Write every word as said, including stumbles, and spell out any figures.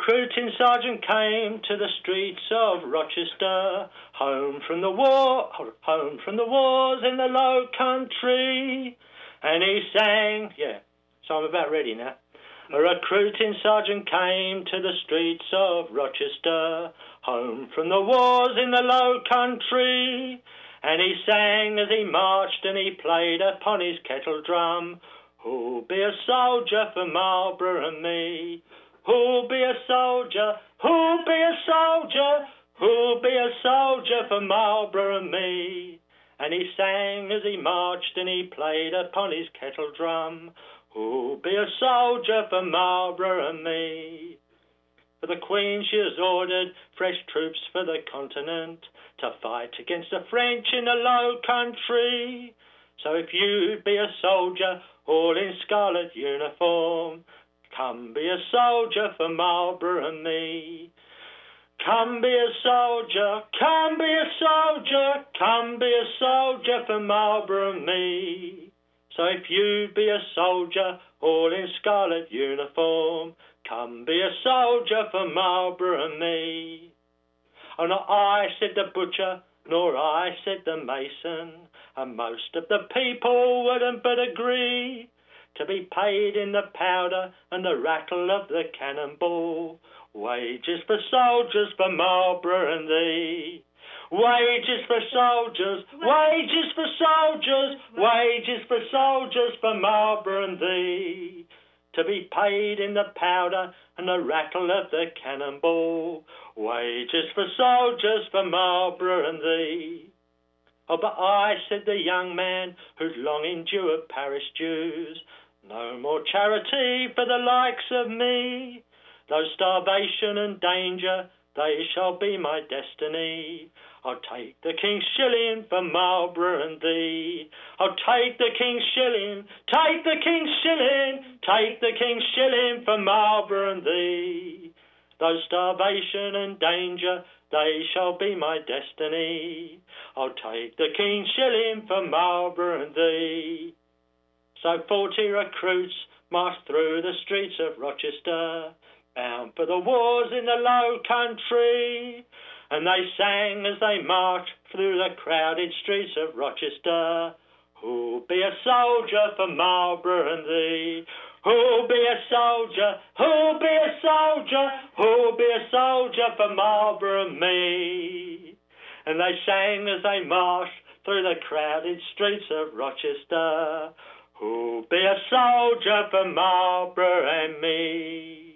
recruiting sergeant came to the streets of Rochester, home from the war, home from the wars in the Low Country, and he sang, yeah, so I'm about ready now. A recruiting sergeant came to the streets of Rochester, home from the wars in the Low Country, and he sang as he marched and he played upon his kettle drum. Who'll be a soldier for Marlborough and me? Who'll be a soldier? Who'll be a soldier? Who'll be a soldier for Marlborough and me? And he sang as he marched and he played upon his kettle drum. Who'll be a soldier for Marlborough and me? For the Queen she has ordered fresh troops for the continent to fight against the French in the Low Country. So if you'd be a soldier all in scarlet uniform, come be a soldier for Marlborough and me. Come be a soldier, come be a soldier, come be a soldier for Marlborough and me. So if you'd be a soldier all in scarlet uniform, come be a soldier for Marlborough and me. Oh, not I, said the butcher, nor I, said the mason, and most of the people wouldn't but agree to be paid in the powder and the rattle of the cannonball. Wages for soldiers for Marlborough and thee. Wages for soldiers, wages for soldiers, wages for soldiers for Marlborough and thee. To be paid in the powder and the rattle of the cannonball. Wages for soldiers for Marlborough and thee. Oh, but I, said the young man who'd long endured parish dues, no more charity for the likes of me. Though starvation and danger, they shall be my destiny. I'll take the king's shilling for Marlborough and thee. I'll take the king's shilling, take the king's shilling, take the king's shilling for Marlborough and thee. Though starvation and danger, they shall be my destiny. I'll take the king's shilling for Marlborough and thee. So forty recruits marched through the streets of Rochester, bound for the wars in the Low Country. And they sang as they marched through the crowded streets of Rochester. Who'll be a soldier for Marlborough and thee? Who'll be a soldier? Who'll be a soldier? Who'll be a soldier for Marlborough and me? And they sang as they marched through the crowded streets of Rochester. Who'll be a soldier for Marlborough and me?